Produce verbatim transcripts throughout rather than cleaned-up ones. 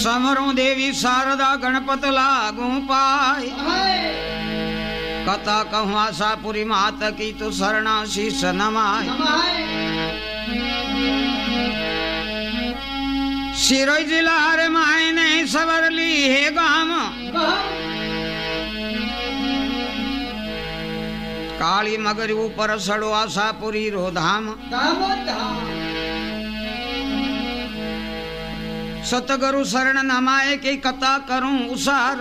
समरू देवी शारदा गणपत लागू पाय कथा कहूँ आशापुरी मात की तू शरणा शीश नमाय सिरोई जिला रे मायने सवरली है गाम काली मगर ऊपर सड़ो आशापुरी रो धाम सतगुरु शरण नमाए की कथा करूं उसार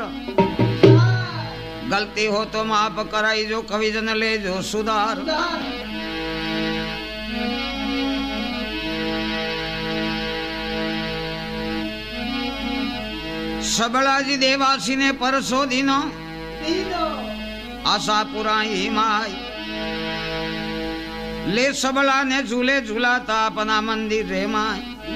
गलती हो तो माफ कराई जो कवि जन ले जो सुधार सबला जी देवासी ने परसो दिनो आशापुरा ही माई ले सबला ने झूले झूलाता अपना मंदिर रे माई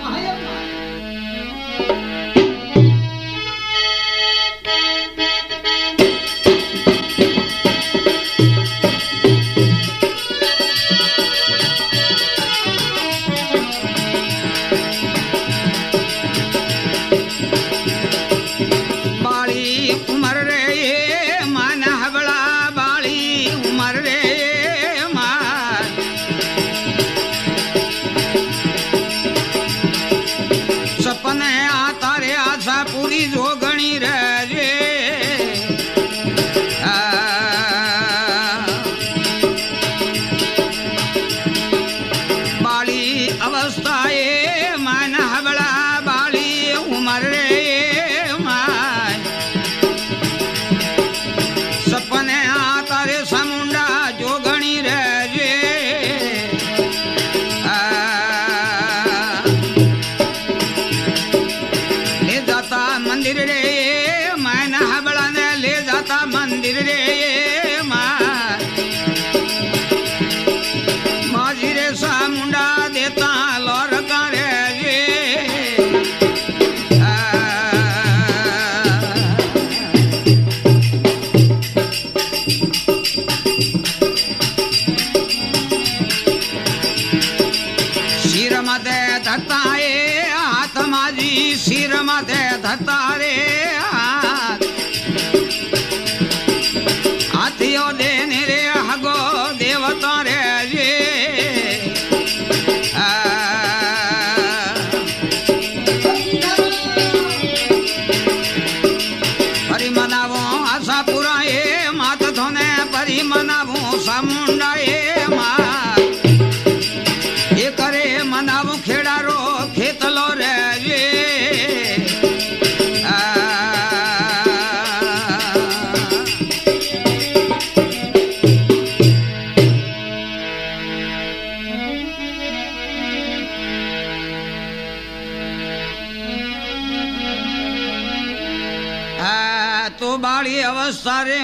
सारे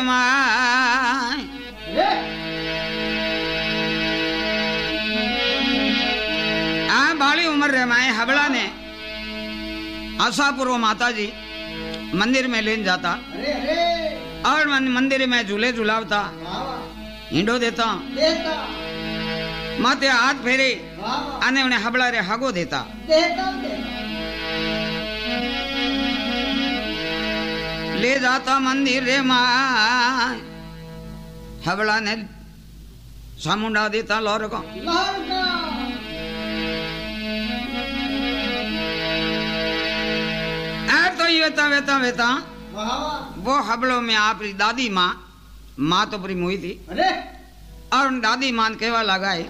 माय आ बाली उम्र रे माए हबड़ा ने आशापुरो माता जी मंदिर में लेन जाता और मंदिर में झूले झूलावता हिंडो देता माते हाथ फेरे आने उन्हें हबड़ा रे हगो देता ले जाता मंदिर रे मां हबड़ा ने सामुंडा देता लौर को तो ये वेता वेता वेता वो हबड़ों में आप दादी माँ माँ तो पूरी मुई थी और दादी माँ केवा लगाए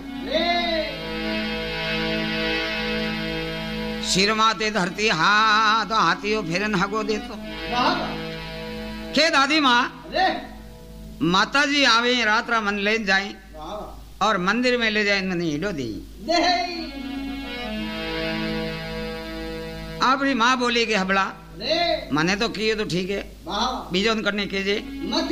सिर माते धरती हाथ हाथियों फेरन हगो देतो के दादी माँ माता जी आवे रात रा मन ले जाए और मंदिर में ले जाए मैंने हिडो दी आपरी माँ बोली के हबड़ा मने तो किए तो ठीक है बीजों करने के जे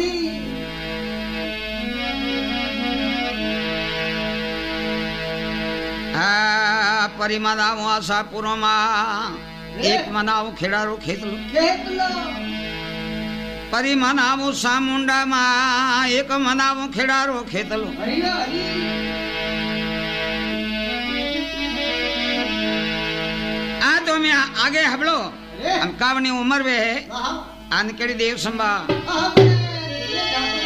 परी मनाऊ आशापुरो माँ एक मनाऊ खेड़ारो खेत लो परी मनाऊ सामुंडा माँ एक मनाऊ खेड़ारो खेत लो आ तो मैं आगे हबड़ो अंकावनी उम्र वे है आनकड़ी देव संभा